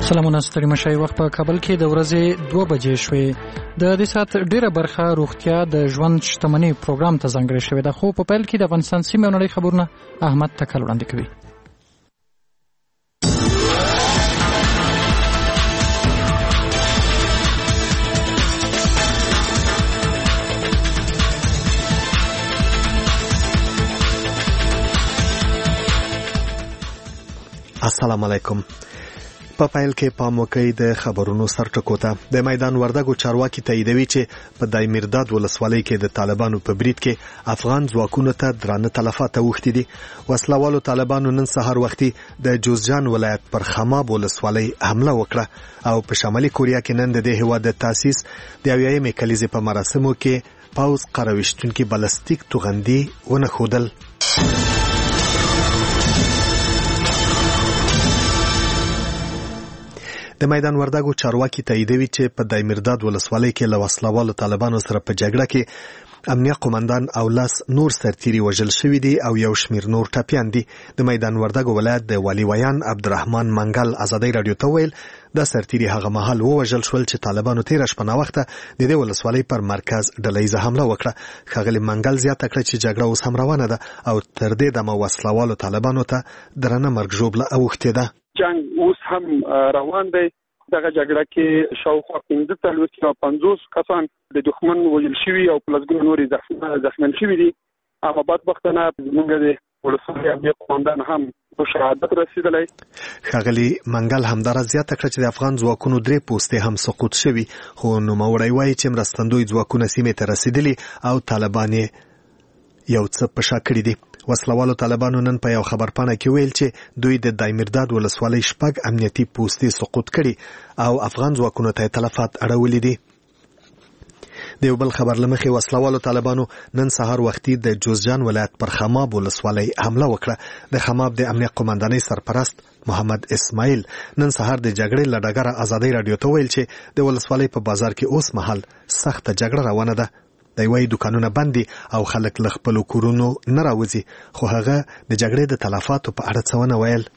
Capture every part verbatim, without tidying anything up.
سلامونه ستړي مشای وخت په کابل کې د ورځې دوه بجې شوې. د دې سات ډیره برخه روغتیا د ژوند شتمنۍ پروګرام ته ځانګړې شوې ده، خو په پیل کې د افغانستان سیمې او نړۍ خبرونه احمد تکل وړاندې کوي. السلام علیکم. په پایل کې پام وکړئ د خبرونو سرټکو ته. د میدان وردګو چارواکي تاییدوي چې په دایمیرداد ولسوالۍ کې د طالبانو په برید کې افغان ځواکونو ته درانه تلفات اوښتي دي. وسلوالو طالبانو نن سهار وختي د جوزجان ولایت پر خماب ولسوالۍ حمله وکړه او په شمالي کوریا کې نن د دې هیواد د تاسیس د اویایمې کلیزې په مراسمو کې پاوز قرویشتونکي بلستیک توغندي ونښودل. د میدان وردګو چارواکي تاییدوي چې په دایمیرداد ولسوالۍ کې له وسلوالو طالبانو سره په جګړه کې امنیه قومندان او لاس نور سرتیري وژل شوي دي او یو شمیر نور ټپیان دي. د میدان وردګو ولایت د والي ویان عبدالرحمن منګل ازادۍ رادیو ته ویل دا سرتیري هغه مهال ووژل شول چې طالبانو تیر شپه ناوخته د دې ولسوالۍ پر مرکز ډلهیزه حمله وکړه. ښاغلي منګل زیاته کړه چې جګړه اوس هم روانه ده او تر دې دمه وسلوالو طالبانو ته درنه مرګ ژوبله اوښتې ده. جنگ اوس هم روان دی. دغه جګړه کې شاوخوا پنځه څلوېښت یا پنځوس کسان د دښمن وژل شوي او په لسګونو نورې زخمیان شوي دي. اما بدبختانه زموږ د ولسوالۍ امنیه قومندان هم په شهادت رسېدلی. ښاغلي منګل همدارس زیاته کړه چې د افغان ځواکونو درې پوستې هم سقوط شوي، خو نوموړی وایي چې مرستندوی ځواکونه سیمې ته رسېدلي او طالبان یو څه په شا کړي دي. وسلوالو طالبانو نن په یو خبرپاڼه کې ویل چې دوی د دایمیرداد ولسوالۍ شپږ امنیتي پوستې سقوط کړي او افغان ځواکونو ته تلفات اړولي دي. د یو بل خبر لمخې وسلوالو طالبانو نن سهار وختي د جوزجان ولایت پر خماب ولسوالۍ حمله وکړه. د خماب د امنیه قومندانۍ سرپرست محمد اسماعیل نن سهار د جګړې له ډګره ازادۍ رادیو ته ویل چې د ولسوالۍ په بازار کې اوس مهال سخته جګړه روانه ده. دی وايي دکانونه بند دي او خلک له خپلو کورونو نه راوځي، خو هغه د جګړې د تلفاتو په اړه څه ونه ویل.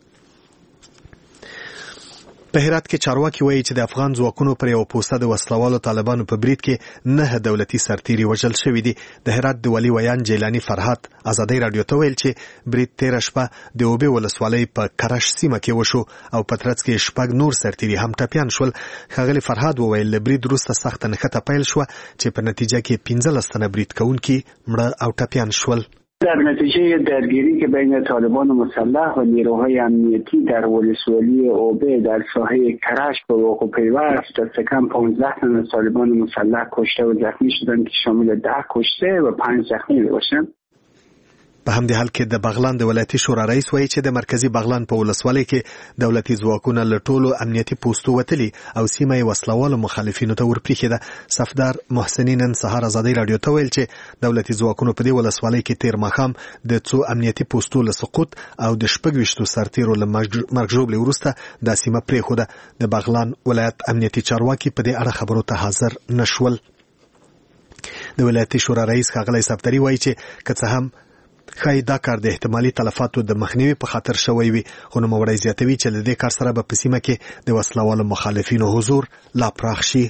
په هرات کې چارواکي وایي چې د افغان ځواکونو پر یو پوسته د وسلوالو طالبانو په برید کې نه دولتي سرتیري وژل شوي دي. د هرات د والي ویان جیلانی فرحات ازادۍ رادیو ته ویل چې برید تیره شپه د اوبې ولسوالۍ په کرش سیمه کې وشو او په ترڅ کې شپږ نور سرتیري هم ټپیان شول. ښاغلي فرحات وویل له برید وروسته سخته نښته پیل شوه چې په نتیجه کې پنځلس تنه برید کوونکي مړه او ټپیان شول. در نتیجه درگیری که بین طالبان مسلح و نیروهای امنیتی در ولسوالی اوبه در ساحه کرش به وقوع پیوست دست کم پانزده تن از طالبان مسلح کشته و زخمی شدند که شامل ده کشته و پنج زخمی باشند. په همدې حال کې د بغلان د ولایتي شورا رئیس وایي چې د مرکزی بغلان په ولسوالۍ کې دولتي ځواکونه له ټولو امنیتي پوستو وتلي او سیمه یې وسلوالو مخالفینو ته ورپرېښې ده. صفدار محسني نن سهار ازادۍ رادیو ته ویل چې دولتي ځواکونو په دې ولسوالۍ کې تیر ماښام د څو امنیتي پوستو له سقوط او د شپږ ویشتو سرتیرو له مرګ ژوبلې وروسته دا سیمه پرېښوده. د بغلان ولایت امنیتي چارواکي په دې اړه خبرو ته حاضر نشول. د ولایتي شورا رئیس ښاغلی صفدري وایي چې که څه هم ښایي دا کار د احتمالي تلفاتو د مخنیوي په خاطر شوی وي، خو نوموړی زیاتوي چې له دې کار سره به په سیمه کې د وسلوالو مخالفینو حضور لا پراخ شي.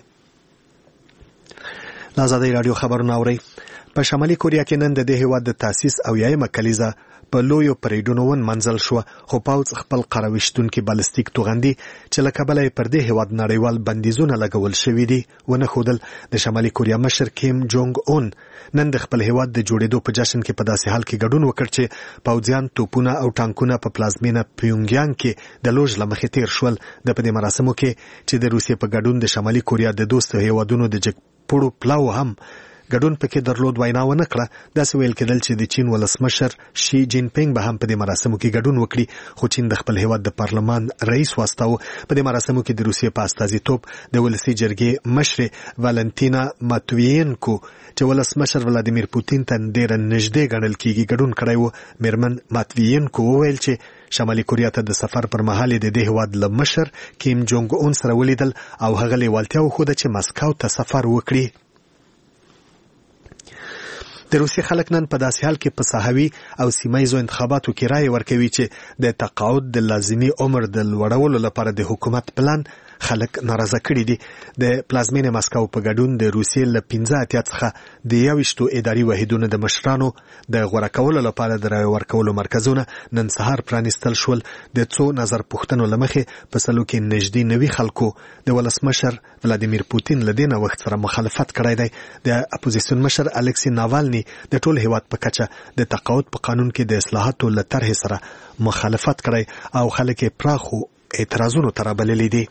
د ازادۍ راډیو خبرونه اورئ. په شمالي کوریا کې نن د دې هیواد د تاسیس اویایمه کلیزه په لویو پریډونو ونمنځل شوه، خو پوځ خپل قرویشتونکي بالستیک توغندي چې له کبله یې پر دې هیواد نړیوال بندیزونه لګول شوي دي ونښودل. د شمالي کوریا مشر کیم جونګ اون نن د خپل هیواد د جوړېدو په جشن کې په داسې حال کې ګډون وکړ چې پوځیان توپونه او ټانکونه په پلازمینه پیونګیانګ کې د لوژ له مخې تیر شول. د په دې مراسمو کې چې د روسیې په ګډون د شمالي کوریا د دوستو هیوادونو د جګپوړو پلاو هم ګډون پکې درلود، وینا ونه کړه. داسې ویل کېدل چې د چین ولسمشر شي جین پینګ به هم په دې مراسمو کې ګډون وکړي، خو چین د خپل هیواد د پارلمان رئیس واستاوه. په دې مراسمو کې د روسیې په استازیتوب د ولسي جرګې مشرې والنتینا ماتویینکو چې ولسمشر ولادیمیر پوتین ته ډېره نږدې ګڼل کېږي ګډون کړی و. میرمن ماتویینکو وویل چې شمالي کوریا ته د سفر پر مهال د دې هیواد له مشر کیم جونګ اون سره ولیدل او هغه لیوالتیا وښوده چې مسکو ته سفر وکړي. د روسي خلک نن په داسې حال کې په ساحوي او سیمایزو انتخاباتو کې رائے ورکوي چې د تقاعد د لازمي عمر د لوړولو لپاره د حکومت پلان خلک ناراضه کړي دي. د پلازمینې مسکو په ګډون د روسیې له پنځه اتیا څخه د یویشتو اداري واحدونو د مشرانو د غوره کولو لپاره د رایې ورکولو مرکزونه نن سهار پرانیستل شول. د څو نظر پوښتنو له مخې په سلو کې نږدې نوي خلکو د ولسمشر ولادیمیر پوتین له دې نه وخت سره مخالفت کړی دی. د اپوزیسیون مشر الکسی ناوالني د ټول هیواد په کچه د تقاعد په قانون کې د اصلاحاتو له طرحې سره مخالفت کړی او خلک یې پراخو اعتراضونو ته رابللي دي.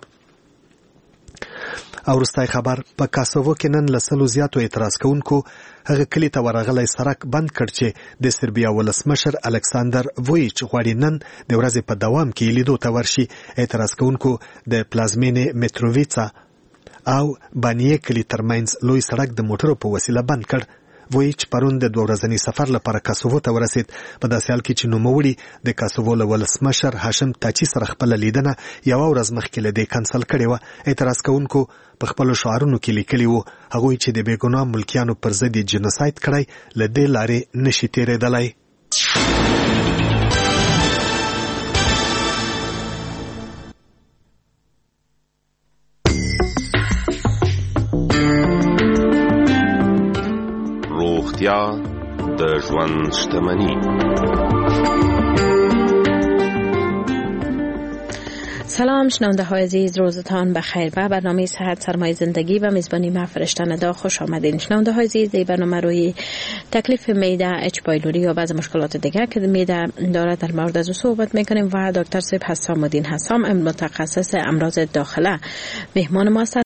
او وروستی خبر په کاسوو کې نن له سلو زیاتو اعتراض کوونکو هغه کلي ته ورغلی سړک بند کړ چې د سربیا ولسمشر الکساندر وویچ غواړي نن د ورځې په دوام کې لیدو ته ورشي. اعتراض کوونکو د پلازمینې متروویڅا او بانیې کلي ترمنځ لوی سړک د موټرو په وسیله بند کړ. وویچ پرون د دوه ورځني سفر لپاره کاسوو ته ورسید. په داسې حال کې چې نوموړي د کاسوو له ولسمشر هاشم تاچي سره خپله لیدنه یوه ورځ مخکې له دې کنسل کړې وه. اعتراض کوونکو په خپلو شعارونو کې لیکلي وو هغوی چې د بېګناه ملکیانو پر ضد یې جنوساید کړی له دې لارې نشي تېرېدلی. روغتیا د ژوند شتمني. سلام شنونده های عزیز، روزتان بخیر. به برنامه صحت سرمایه زندگی و میزبانی من فرشته ندا خوش آمدین. شنونده های عزیز، این برنامه روی تکلیف معده، اچ پایلوری و بعض مشکلات دیگر که معده داره در مورد از صحبت میکنیم و دکتر صاحب حسام الدین حسام متخصص امراض داخله مهمان ما است.